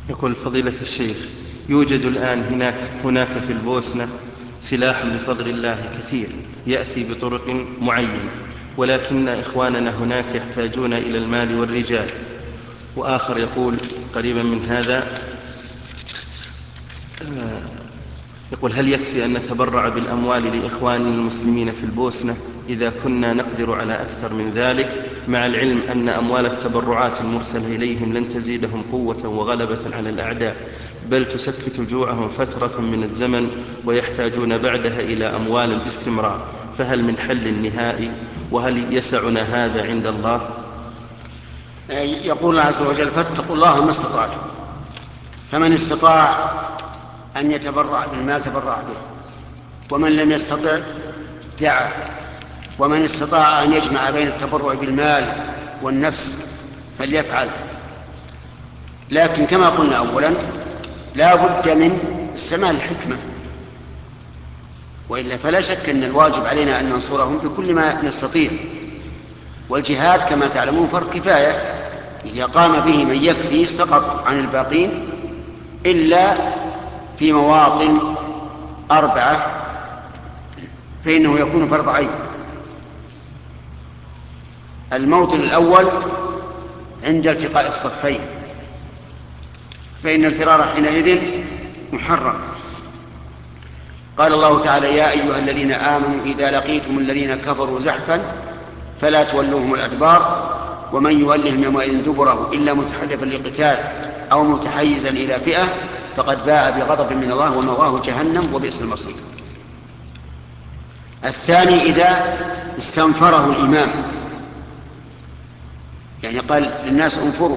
يقول فضيلة الشيخ: يوجد الآن هناك في البوسنة سلاح بفضل الله كثير يأتي بطرق معينة، ولكن إخواننا هناك يحتاجون إلى المال والرجال. وآخر يقول قريبا من هذا، يقول: هل يكفي أن نتبرع بالأموال لإخواننا المسلمين في البوسنة إذا كنا نقدر على أكثر من ذلك، مع العلم أن أموال التبرعات المرسلة إليهم لن تزيدهم قوة وغلبة على الأعداء، بل تسكت جوعهم فترة من الزمن ويحتاجون بعدها إلى أموال باستمرار، فهل من حل نهائي؟ وهل يسعنا هذا عند الله؟ يقول الله عز وجل: فاتقوا الله ما استطعتم. فمن استطاع أن يتبرع بالمال تبرع به، ومن لم يستطع دعا، ومن استطاع أن يجمع بين التبرع بالمال والنفس فليفعل. لكن كما قلنا أولا لا بد من استعمال الحكمة، وإلا فلا شك أن الواجب علينا أن ننصرهم بكل ما نستطيع. والجهاد كما تعلمون فرض كفاية، إذا قام به من يكفي سقط عن الباقين إلا في مواطن 4 فإنه يكون فرض عين. الموطن الأول عند التقاء الصفين، فإن الفرار حينئذ محرم. قال الله تعالى: يا أيها الذين آمنوا إذا لقيتم الذين كفروا زحفا فلا تولوهم الأدبار ومن يولهم يومئذ دبره إلا متحرفا لقتال أو متحيزا إلى فئة فقد باء بغضب من الله ومأواه جهنم وبئس المصير. الثاني إذا استنفره الإمام، يعني قال للناس انفروا،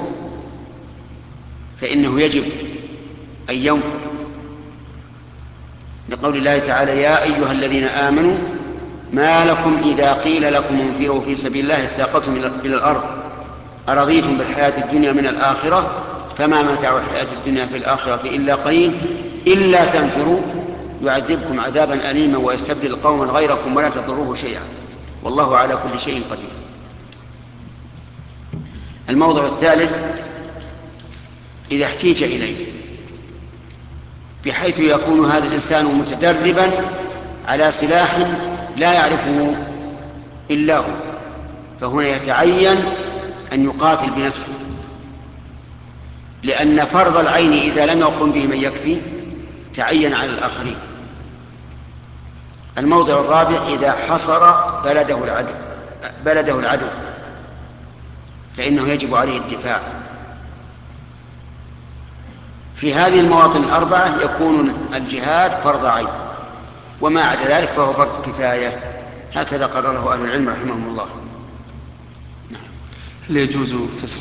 فإنه يجب أن ينفر، لقول الله تعالى: يا أيها الذين آمنوا ما لكم إذا قيل لكم انفروا في سبيل الله اثاقلتم إلى الأرض أرضيتم بالحياة الدنيا من الآخرة فما متاع الحياة الدنيا في الآخرة إلا قليل إلا تنفروا يعذبكم عذابا أليما ويستبدل قوما غيركم ولا تضروه شيئا والله على كل شيء قدير. الموضع الثالث إذا احتيج إليه، بحيث يكون هذا الإنسان متدربا على سلاح لا يعرفه إلا هو، فهنا يتعين أن يقاتل بنفسه، لأن فرض العين إذا لم يقم به من يكفي تعين على الآخرين. الموضع الرابع إذا حصر بلده العدو فإنه يجب عليه الدفاع. في هذه المواطن 4 يكون الجهاد فرض عين، وما عدا ذلك فهو فرض كفاية، هكذا قرره أهل العلم رحمهم الله. هل يجوز